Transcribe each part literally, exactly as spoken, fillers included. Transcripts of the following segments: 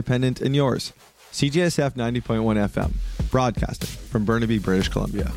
independent, and yours. C J S F ninety point one F M, broadcasting from Burnaby, British Columbia.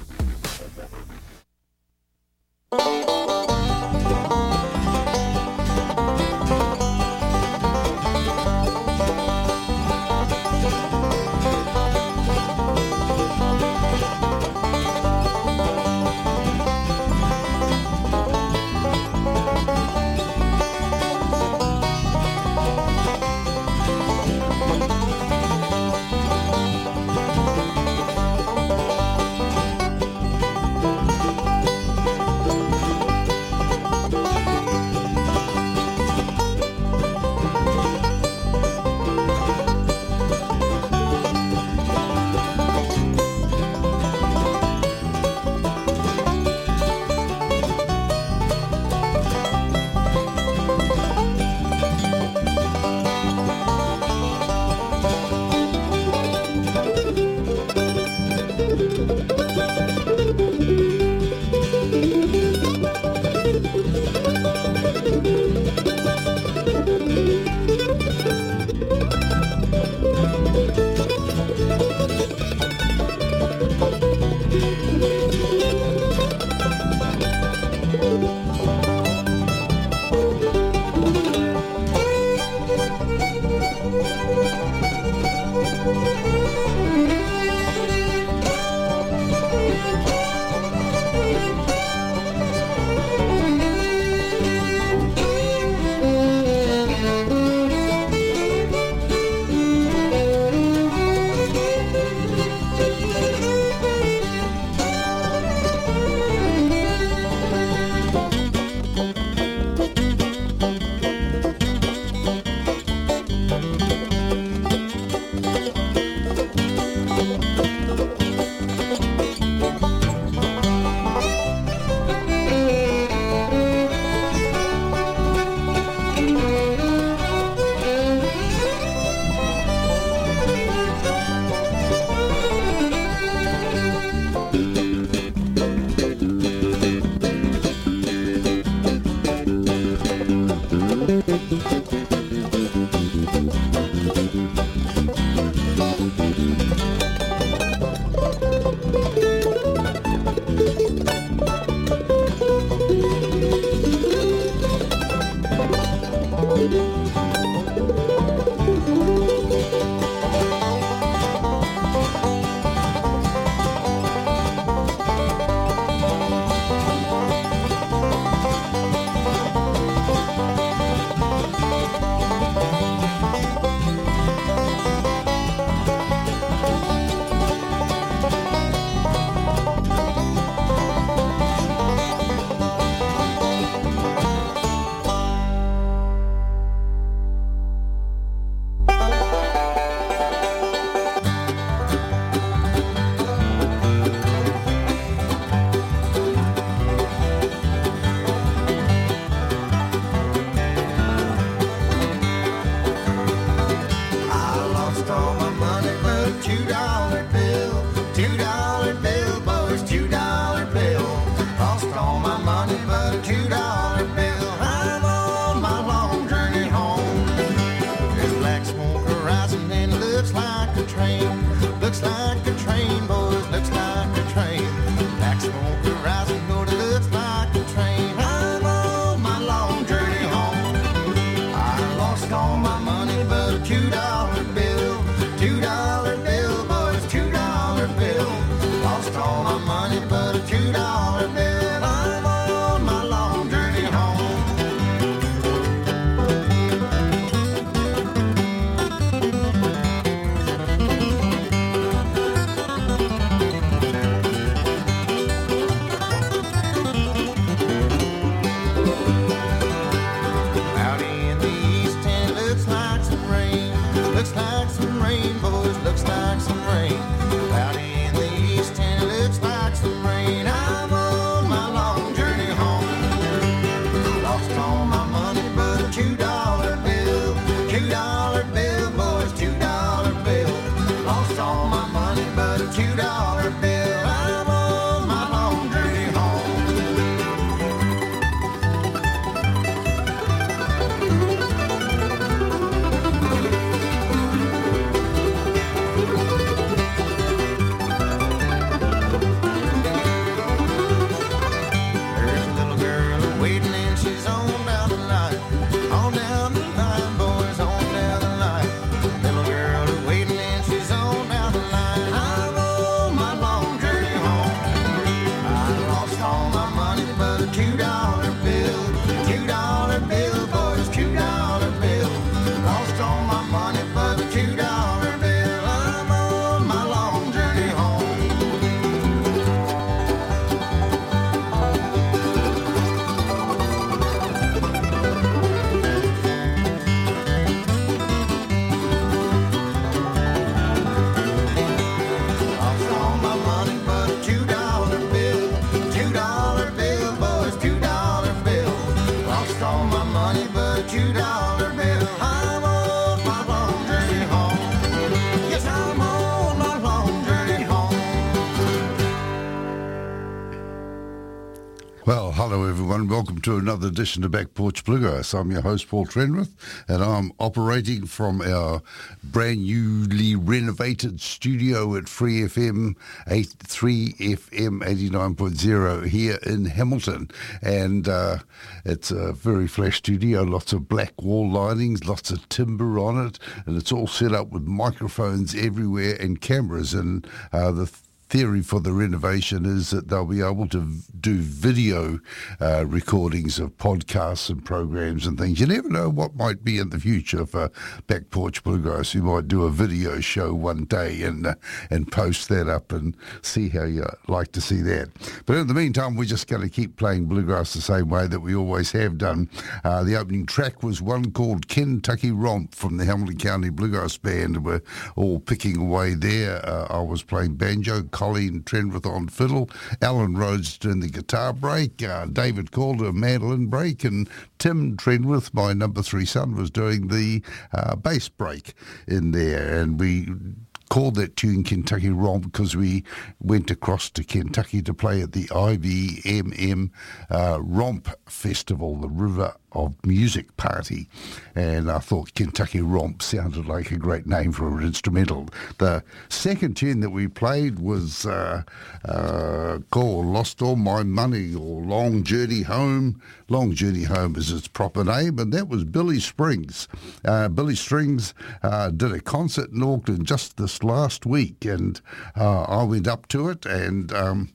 Hello everyone, welcome to another edition of Back Porch Bluegrass. I'm your host Paul Trenwith and I'm operating from our brand newly renovated studio at Free F M, three F M eighty-nine point zero here in Hamilton. And uh, it's a very flash studio, lots of black wall linings, lots of timber on it, and it's all set up with microphones everywhere and cameras. And uh, the theory for the renovation is that they'll be able to v- do video uh, recordings of podcasts and programs and things. You never know what might be in the future for Back Porch Bluegrass. You might do a video show one day and uh, and post that up and see how you like to see that. But in the meantime, we're just going to keep playing bluegrass the same way that we always have done. Uh, the opening track was one called Kentucky Romp from the Hamilton County Bluegrass Band. We're all picking away there. Uh, I was playing banjo, Colleen Trenwith on fiddle, Alan Rhodes doing the guitar break, uh, David Calder mandolin break, and Tim Trenwith, my number three son, was doing the uh, bass break in there. And we called that tune Kentucky Romp because we went across to Kentucky to play at the I V M M uh, Romp Festival, the River of Music Party, and I thought Kentucky Romp sounded like a great name for an instrumental. The second tune that we played was uh, uh, called Lost All My Money, or Long Journey Home. Long Journey Home is its proper name, and that was Billy Springs. Uh, Billy Springs uh, did a concert in Auckland just this last week, and uh, I went up to it, and um,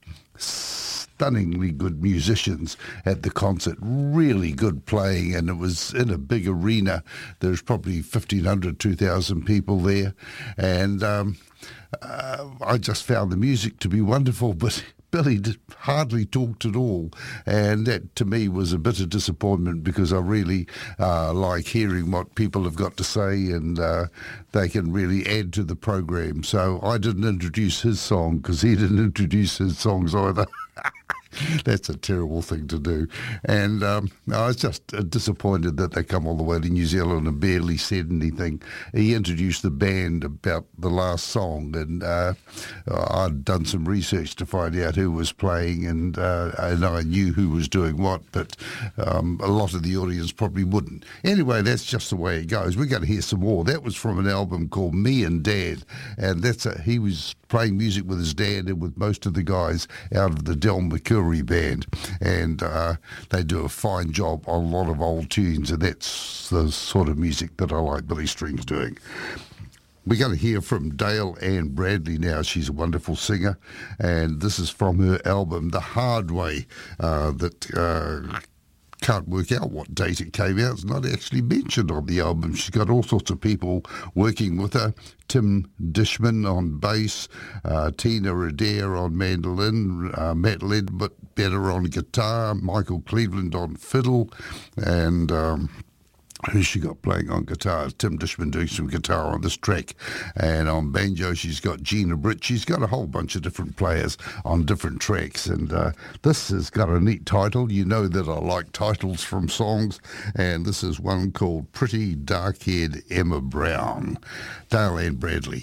stunningly good musicians at the concert, really good playing, and it was in a big arena. There's probably fifteen hundred, two thousand people there, and um, uh, I just found the music to be wonderful, but Billy did hardly talked at all, and that to me was a bit of disappointment because I really uh, like hearing what people have got to say, and uh, they can really add to the program. So I didn't introduce his song because he didn't introduce his songs either. That's a terrible thing to do. And um, I was just uh, disappointed that they come all the way to New Zealand and barely said anything. He introduced the band about the last song, and uh, I'd done some research to find out who was playing, and, uh, and I knew who was doing what, but um, a lot of the audience probably wouldn't. Anyway, that's just the way it goes. We're going to hear some more. That was from an album called Me and Dad, and that's a, he was playing music with his dad and with most of the guys out of the Del McCoury band, and uh, they do a fine job on a lot of old tunes, and that's the sort of music that I like Billy Springs doing. We're going to hear from Dale Ann Bradley now. She's a wonderful singer, and this is from her album The Hard Way, uh, that uh, can't work out what date it came out. It's not actually mentioned on the album. She's got all sorts of people working with her. Tim Dishman on bass, uh, Tina Adair on mandolin, uh, Matt Ledbetter on guitar, Michael Cleveland on fiddle, and um, who's she got playing on guitar? Tim Dishman doing some guitar on this track. And on banjo, she's got Gina Britt. She's got a whole bunch of different players on different tracks. And uh, this has got a neat title. You know that I like titles from songs. And this is one called Pretty Dark-Haired Emma Brown. Dale Ann Bradley.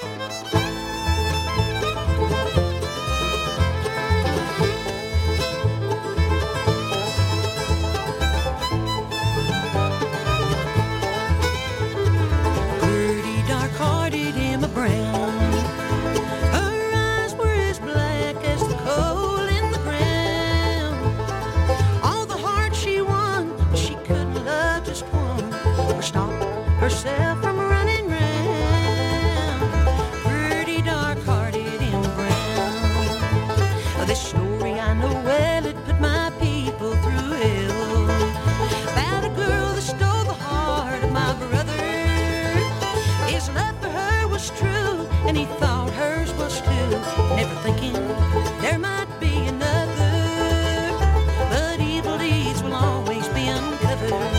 Herself from running round, pretty dark-hearted Emma Brown. This story I know well, it put my people through hell. About a girl that stole the heart of my brother. His love for her was true, and he thought hers was too. Never thinking there might be another, but evil deeds will always be uncovered.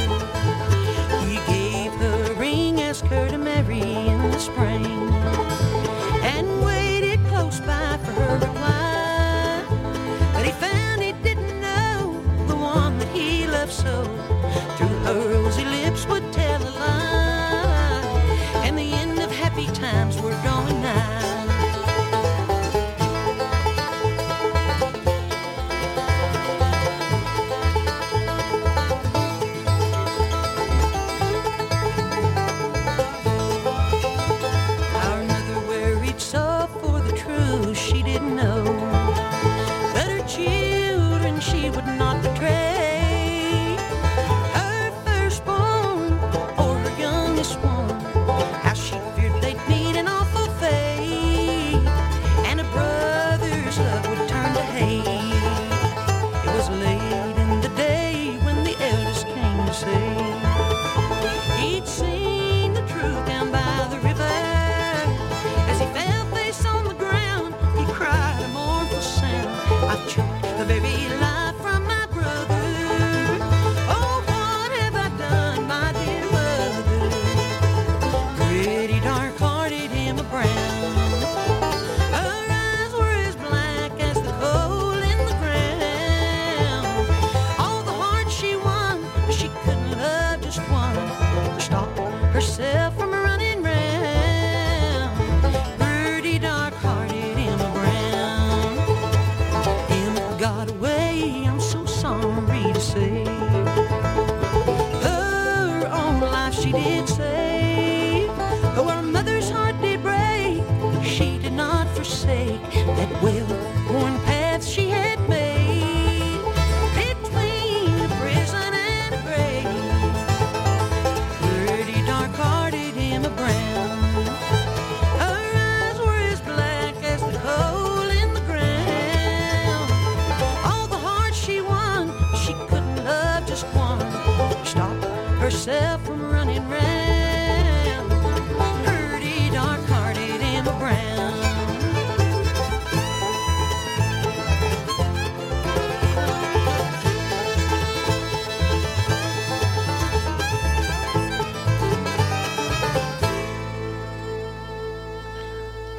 Her to marry in the spring, and waited close by for her reply. But he found he didn't know the one that he loved so. Through her rosy lips would tell a lie, and the end of happy times were drawing nigh.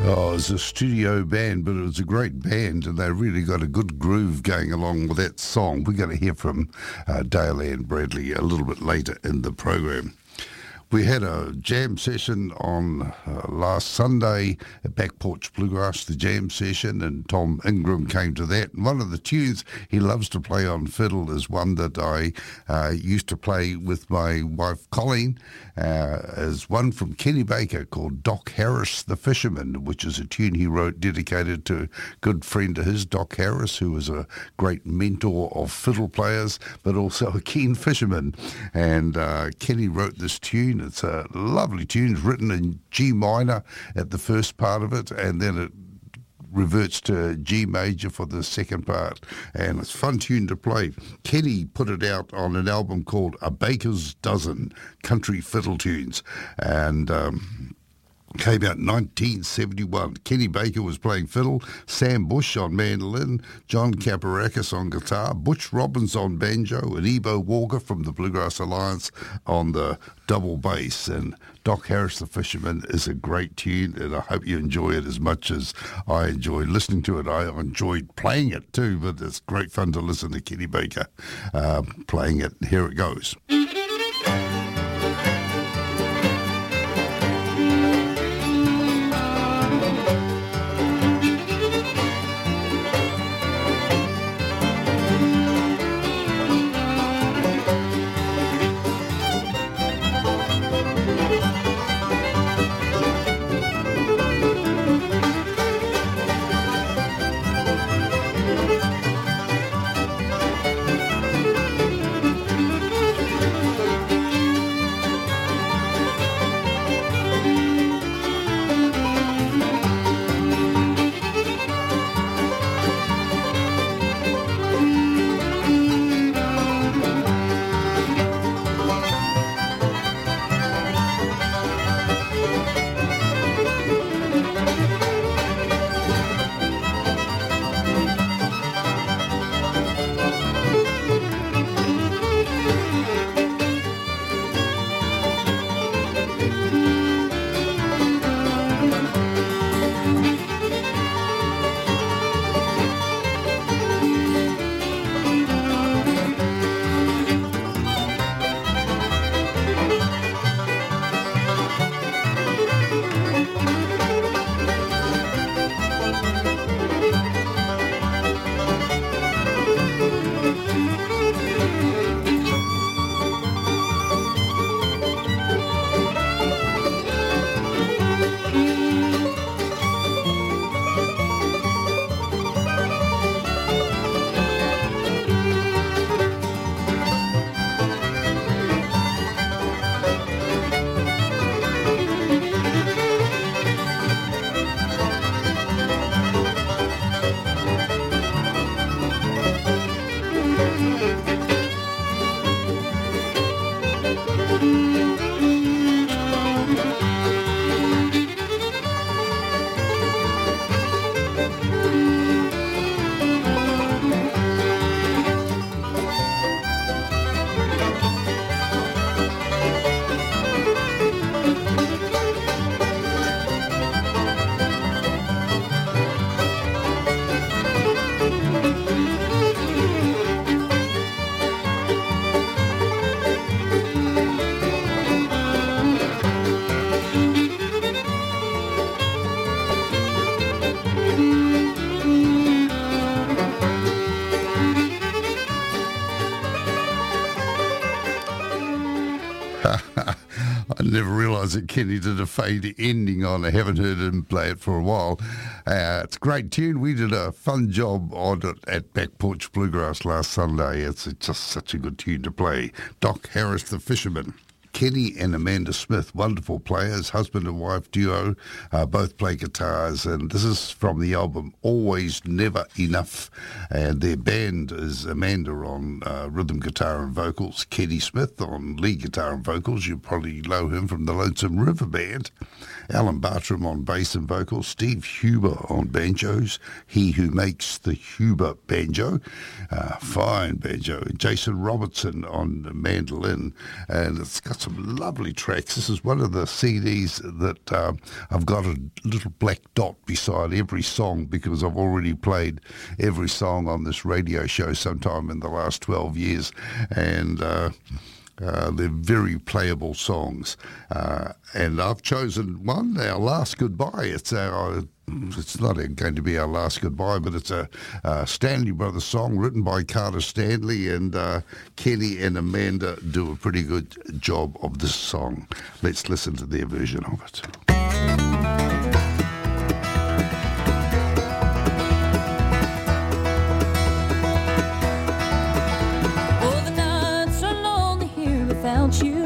Oh, it's a studio band, but it was a great band, and they really got a good groove going along with that song. We're going to hear from uh, Dale Ann Bradley a little bit later in the program. We had a jam session on uh, last Sunday at Back Porch Bluegrass, the jam session, and Tom Ingram came to that. And one of the tunes he loves to play on fiddle is one that I uh, used to play with my wife Colleen, uh, is one from Kenny Baker called Doc Harris the Fisherman, which is a tune he wrote dedicated to a good friend of his, Doc Harris, who was a great mentor of fiddle players, but also a keen fisherman. And uh, Kenny wrote this tune. It's a lovely tune. It's written in G minor at the first part of it, and then it reverts to G major for the second part. And it's a fun tune to play. Kenny put it out on an album called A Baker's Dozen, Country Fiddle Tunes. And um, came out in nineteen seventy-one. Kenny Baker was playing fiddle, Sam Bush on mandolin, John Caparakis on guitar, Butch Robbins on banjo, and Ebo Walker from the Bluegrass Alliance on the double bass. And Doc Harris the Fisherman is a great tune, and I hope you enjoy it as much as I enjoy listening to it. I enjoyed playing it too, but it's great fun to listen to Kenny Baker uh, playing it. Here it goes. I never realised that Kenny did a fade ending on it. I haven't heard him play it for a while. Uh, it's a great tune. We did a fun job on it at Back Porch Bluegrass last Sunday. It's just such a good tune to play. Doc Harris the Fisherman. Kenny and Amanda Smith, wonderful players, husband and wife duo, uh, both play guitars, and this is from the album Always Never Enough, and their band is Amanda on uh, rhythm guitar and vocals, Kenny Smith on lead guitar and vocals, you probably know him from the Lonesome River Band, Alan Bartram on bass and vocals, Steve Huber on banjos, he who makes the Huber banjo, uh, fine banjo, Jason Robertson on mandolin, and it's got some lovely tracks. This is one of the C Ds that um, I've got a little black dot beside every song because I've already played every song on this radio show sometime in the last twelve years. And uh, uh, they're very playable songs. Uh, and I've chosen one, Our Last Goodbye. It's our... It's not going to be our last goodbye, but it's a, a Stanley Brothers song written by Carter Stanley, and uh, Kenny and Amanda do a pretty good job of this song. Let's listen to their version of it. Oh, the nights are lonely here without you.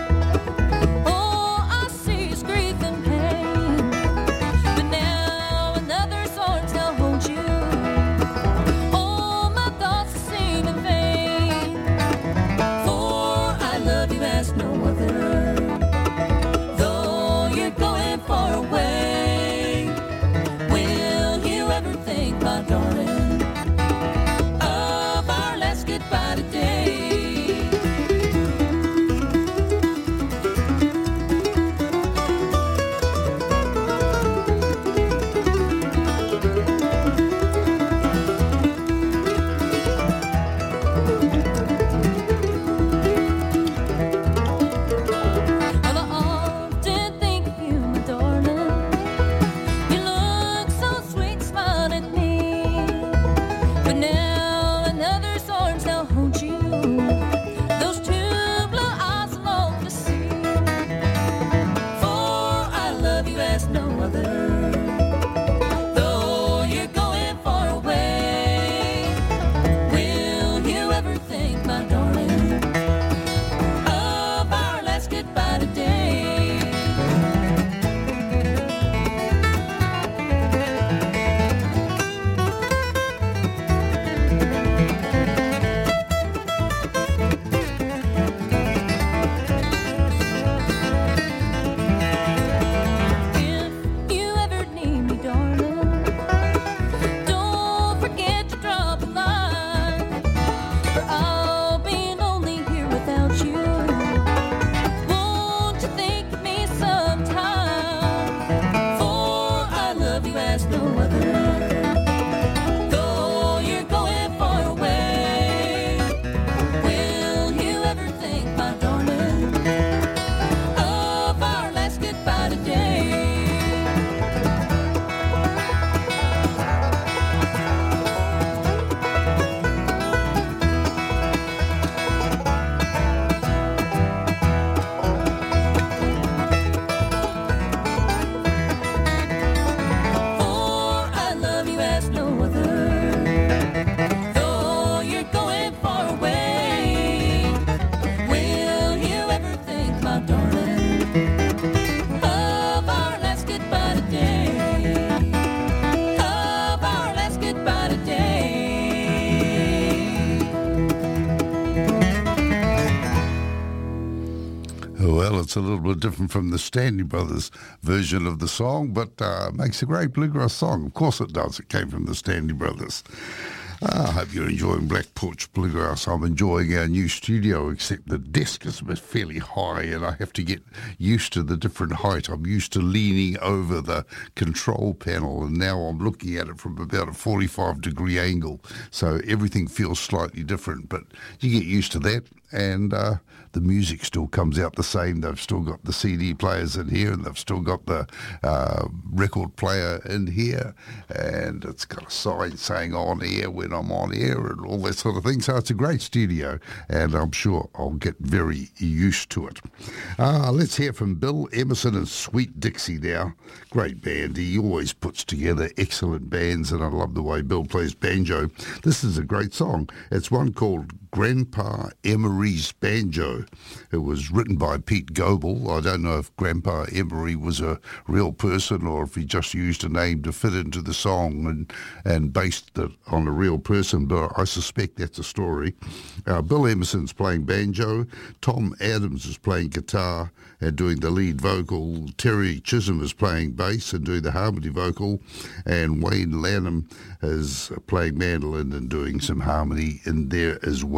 It's a little bit different from the Stanley Brothers version of the song, but uh, makes a great bluegrass song. Of course it does. It came from the Stanley Brothers. Uh, I hope you're enjoying Black Porch Bluegrass. I'm enjoying our new studio, except the desk is fairly high and I have to get used to the different height. I'm used to leaning over the control panel, and now I'm looking at it from about a forty-five degree angle. So everything feels slightly different, but you get used to that. And uh, the music still comes out the same. They've still got the C D players in here, and they've still got the uh, record player in here, and it's got a sign saying on air when I'm on air and all that sort of thing. So it's a great studio, and I'm sure I'll get very used to it. Uh, let's hear from Bill Emerson and Sweet Dixie now. Great band. He always puts together excellent bands, and I love the way Bill plays banjo. This is a great song. It's one called Grandpa Emery's Banjo. It was written by Pete Goebel. I don't know if Grandpa Emery was a real person or if he just used a name to fit into the song and, and based it on a real person, but I suspect that's a story. Uh, Bill Emerson's playing banjo. Tom Adams is playing guitar and doing the lead vocal. Terry Chisholm is playing bass and doing the harmony vocal. And Wayne Lanham is playing mandolin and doing some harmony in there as well.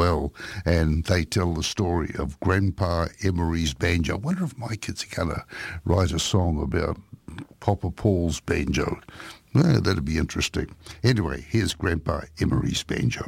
well, and they tell the story of Grandpa Emery's banjo. I wonder if my kids are going to write a song about Papa Paul's banjo. Well, that'd be interesting. Anyway, here's Grandpa Emery's banjo.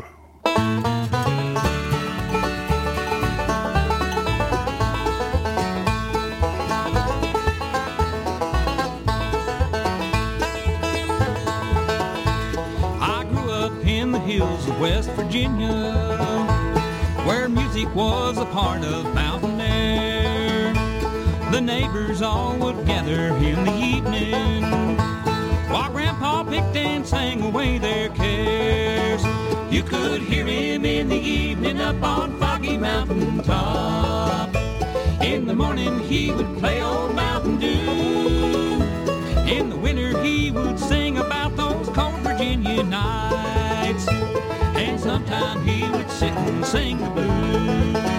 Hills of West Virginia, where music was a part of mountain air. The neighbors all would gather in the evening while Grandpa picked and sang away their cares. You could hear him in the evening up on Foggy Mountain top. In the morning he would play old Mountain Dew. In the winter he would sing about those cold Virginia nights. And sometime he would sit and sing the blues.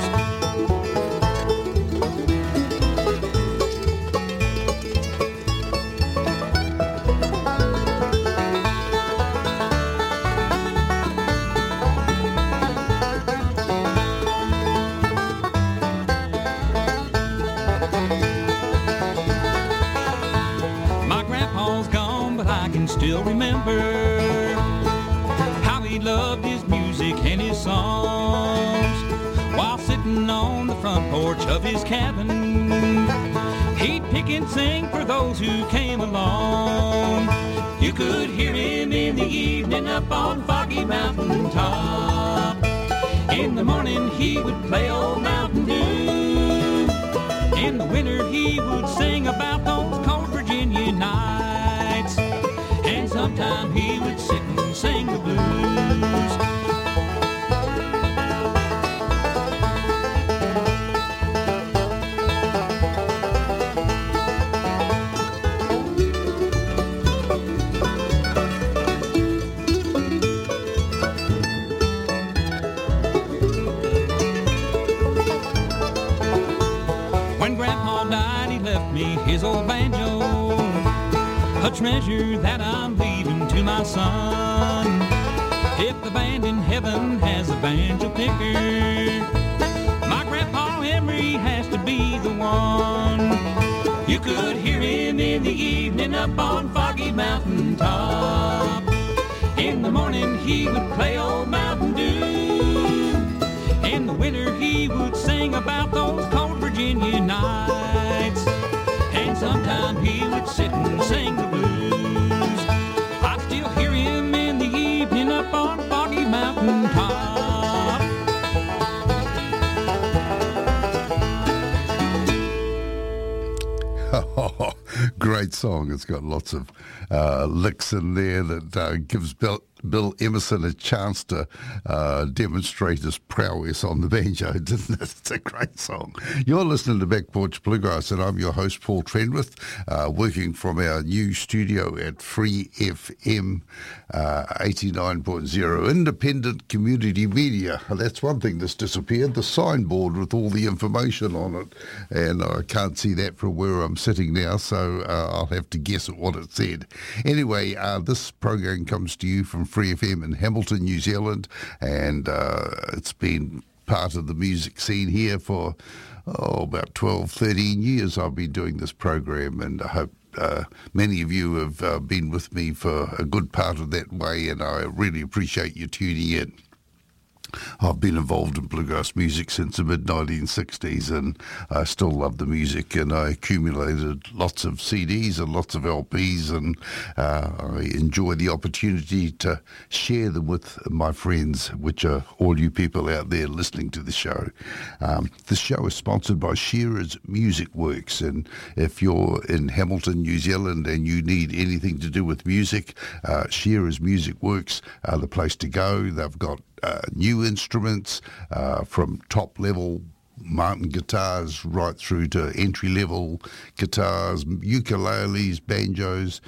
My grandpa's gone, but I can still remember loved his music and his songs. While sitting on the front porch of his cabin, he'd pick and sing for those who came along. You could hear him in the evening up on Foggy Mountain top. In the morning he would play old Mountain Dew. In the winter he would sing about those cold Virginia nights. And sometime he would sit and sing the blues. When Grandpa died, he left me his old banjo, a treasure that I'm leaving to my son. If the band in heaven has a banjo picker, my Grandpa Emery has to be the one. You could hear him in the evening up on Foggy Mountain top. In the morning he would play old Mountain Dew. In the winter he would sing about those cold Virginia nights. And sometime he would sit and sing the blues. I still hear him in the evening up on Foggy Mountain top. Oh, great song. It's got lots of uh, licks in there that uh, gives Bill, Bill Emerson a chance to uh, demonstrate his prowess on the banjo, didn't it? It's a great song. You're listening to Back Porch Bluegrass, and I'm your host, Paul Trenwith, uh, working from our new studio at Free F M uh, eighty-nine point oh, independent community media. That's one thing that's disappeared, the signboard with all the information on it, and I can't see that from where I'm sitting now, so uh, I'll have to guess at what it said. Anyway, uh, this program comes to you from Free F M in Hamilton, New Zealand, and uh, it's been part of the music scene here for oh, about twelve, thirteen years I've been doing this program, and I hope uh, many of you have uh, been with me for a good part of that way, and I really appreciate you tuning in. I've been involved in bluegrass music since the mid nineteen sixties, and I still love the music, and I accumulated lots of C Ds and lots of L Ps, and uh, I enjoy the opportunity to share them with my friends, which are all you people out there listening to the show. Um, this show is sponsored by Shearer's Music Works, and if you're in Hamilton, New Zealand, and you need anything to do with music, uh, Shearer's Music Works are the place to go. They've got Uh, new instruments uh, from top-level Martin guitars right through to entry-level guitars, ukuleles, banjos,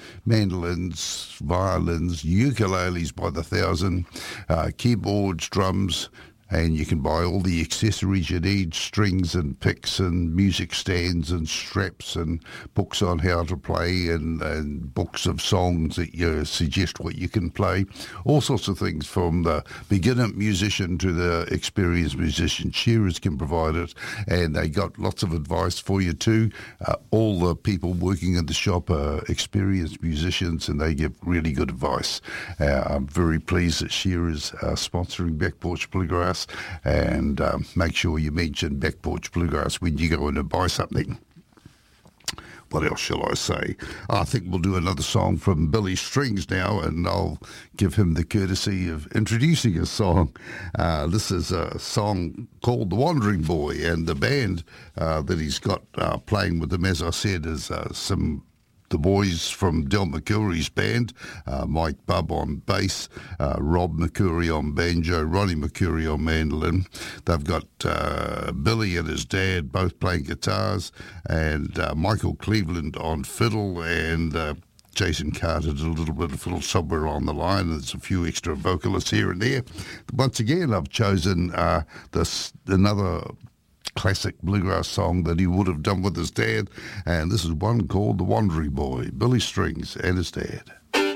mandolins, violins, ukuleles by the thousand, uh, keyboards, drums, and you can buy all the accessories you need, strings and picks and music stands and straps and books on how to play and, and books of songs that you suggest what you can play. All sorts of things from the beginner musician to the experienced musician. Shearers can provide it, and they got lots of advice for you too. Uh, all the people working in the shop are experienced musicians, and they give really good advice. Uh, I'm very pleased that Shearers are sponsoring Back Porch Bluegrass, and um, make sure you mention Back Porch Bluegrass when you go in and buy something. What else shall I say? I think we'll do another song from Billy Strings now, and I'll give him the courtesy of introducing a song. Uh, this is a song called The Wandering Boy, and the band uh, that he's got uh, playing with him, as I said, is uh, some the boys from Del McCoury's band, uh, Mike Bubb on bass, uh, Rob McCoury on banjo, Ronnie McCoury on mandolin. They've got uh, Billy and his dad both playing guitars, and uh, Michael Cleveland on fiddle, and uh, Jason Carter did a little bit of fiddle somewhere on the line. There's a few extra vocalists here and there. Once again, I've chosen uh, this another classic bluegrass song that he would have done with his dad, and this is one called The Wandering Boy, Billy Strings and his dad.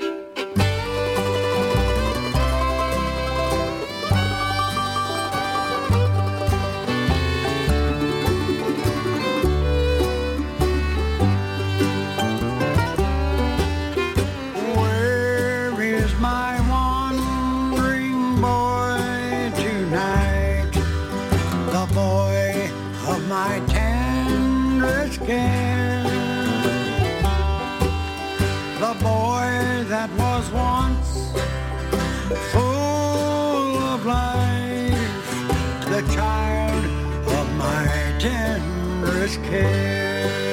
Where is my wandering boy tonight? The boy of my tenderest care, the boy that was once full of life, the child of my tenderest care.